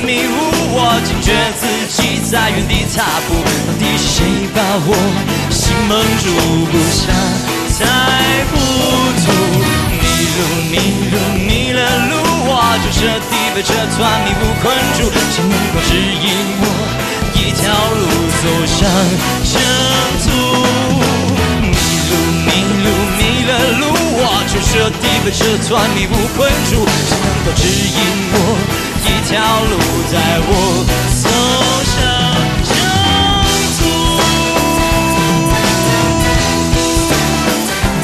迷雾，我惊觉自己在原地踏步。到底是谁把我心蒙住？不想太糊涂，迷了路，我就彻底被这团迷雾困住。谁能够指引我一条路走向征途？迷了路，我就彻底被这团迷雾困住。谁能够指引